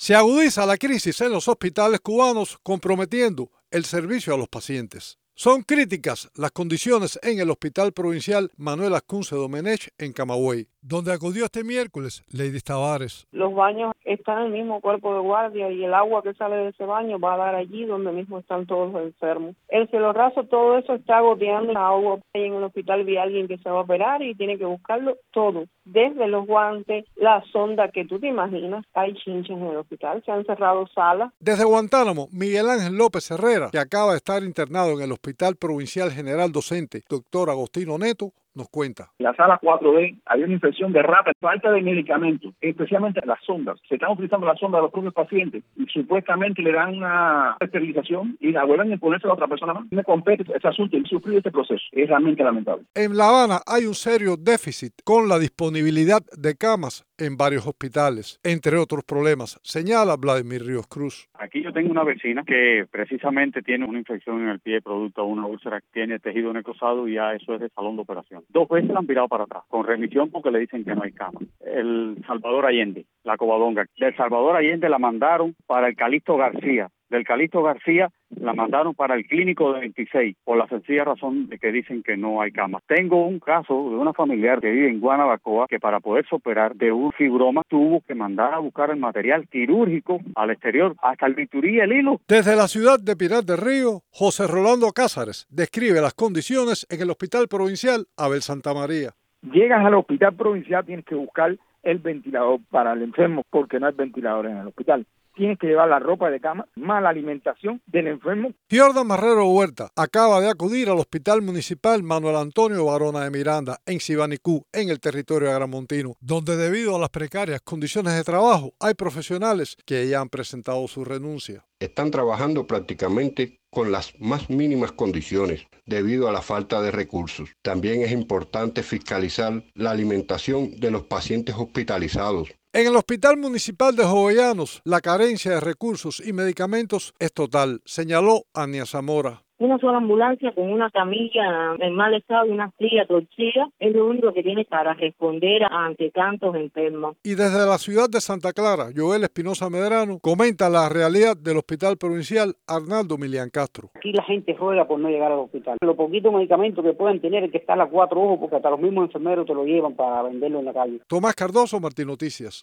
Se agudiza la crisis en los hospitales cubanos, comprometiendo el servicio a los pacientes. Son críticas las condiciones en el Hospital Provincial Manuel Ascunce Domenech en Camagüey, donde acudió este miércoles Lady Tavares. Los baños están en el mismo cuerpo de guardia y el agua que sale de ese baño va a dar allí donde mismo están todos los enfermos. El cielo raso, todo eso está goteando agua. En el hospital vi a alguien que se va a operar y tiene que buscarlo todo, desde los guantes, la sonda que tú te imaginas. Hay chinches en el hospital, se han cerrado salas. Desde Guantánamo, Miguel Ángel López Herrera, que acaba de estar internado en el Hospital Provincial General Docente, doctor Agostino Neto, nos cuenta. En la sala 4B había una infección de ratas, falta de medicamentos, especialmente las sondas. Se están utilizando las sondas de los propios pacientes y supuestamente le dan una esterilización y la vuelven a ponerse a la otra persona más. Me compete ese asunto y sufrir este proceso. Es realmente lamentable. En La Habana hay un serio déficit con la disponibilidad de camas en varios hospitales, entre otros problemas, señala Vladimir Ríos Cruz. Aquí yo tengo una vecina que precisamente tiene una infección en el pie producto de una úlcera que tiene tejido necrosado y ya eso es de salón de operación. 2 veces la han virado para atrás, con remisión porque le dicen que no hay cama. El Salvador Allende, la Covadonga. Del Salvador Allende la mandaron para el Calixto García. Del Calixto García la mandaron para el Clínico de 26, por la sencilla razón de que dicen que no hay cama. Tengo un caso de una familiar que vive en Guanabacoa que para poderse operar de un fibroma tuvo que mandar a buscar el material quirúrgico al exterior, hasta el bisturí y el hilo. Desde la ciudad de Pinar del Río, José Rolando Cázares describe las condiciones en el Hospital Provincial Abel Santamaría. Llegas al Hospital Provincial, tienes que buscar el ventilador para el enfermo porque no hay ventiladores en el hospital. Tienes que llevar la ropa de cama, mala alimentación del enfermo. Jordan Marrero Huerta acaba de acudir al Hospital Municipal Manuel Antonio Barona de Miranda, en Sibanicú, en el territorio agramontino, donde debido a las precarias condiciones de trabajo hay profesionales que ya han presentado su renuncia. Están trabajando prácticamente con las más mínimas condiciones debido a la falta de recursos. También es importante fiscalizar la alimentación de los pacientes hospitalizados. En el Hospital Municipal de Jovellanos, la carencia de recursos y medicamentos es total, señaló Ania Zamora. Una sola ambulancia con una camilla en mal estado y una silla torcida es lo único que tiene para responder ante tantos enfermos. Y desde la ciudad de Santa Clara, Joel Espinosa Medrano comenta la realidad del Hospital Provincial Arnaldo Milián Castro. Aquí la gente juega por no llegar al hospital. Los poquitos medicamentos que pueden tener es que están a 4 ojos porque hasta los mismos enfermeros te lo llevan para venderlo en la calle. Tomás Cardoso, Martín Noticias.